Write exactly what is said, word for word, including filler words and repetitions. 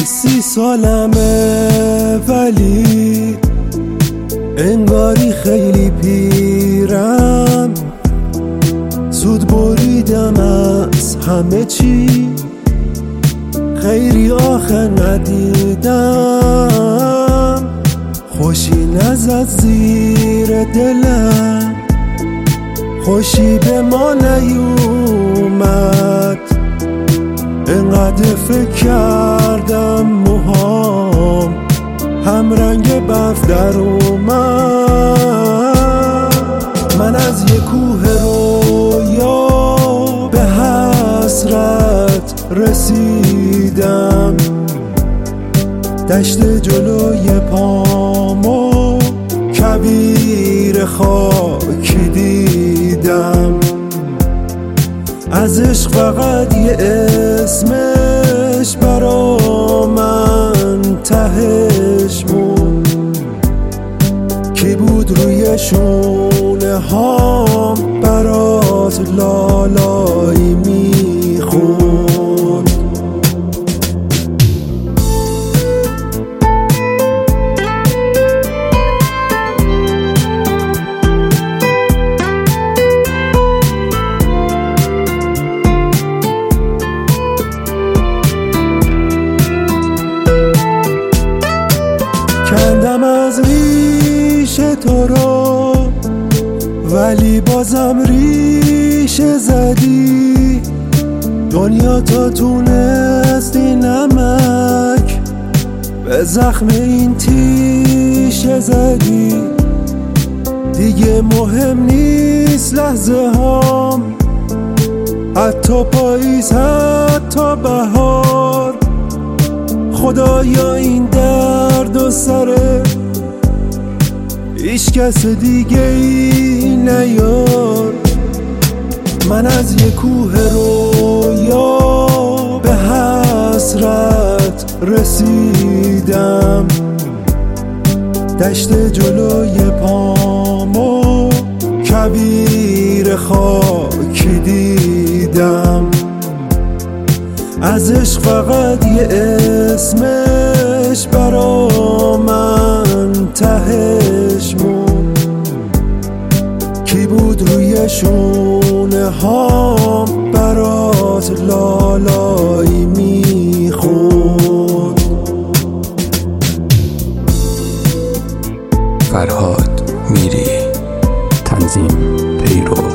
سی سالمه ولی انگاری خیلی پیرم، زود بریدم از همه چی، خیری آخه ندیدم، خوشی نزد زیر دلم، خوشی به ما نیومد، انقدر فکر کردم موهام هم رنگ برف در اومد. من از یه کوه رویا به حسرت رسیدم، دشت جلوی پامو کویر خاکی دیدم، از عشق فقط یه اسمش برا من تهش موند، کی بود روی شونه هام برات لالایی میخوند. کندم از ریشه تو رو ولی بازم ریشه زدی، دنیا تا تونستی نمک به زخم این تیشه زدی، دیگه مهم نیست لحظه هام، حتی پاییز حتی بهار، خدایا این درد و سره هیچ کس دیگه ای نیار. من از یه کوه رویا به حسرت رسیدم، دشت جلوی پامو کویر خاکی دیدم، از عشق فقط یه اسمش برا من تهش موند، کی بود روی شونه هام برات لالایی میخوند. فرهاد میری، تنظیم پیرو.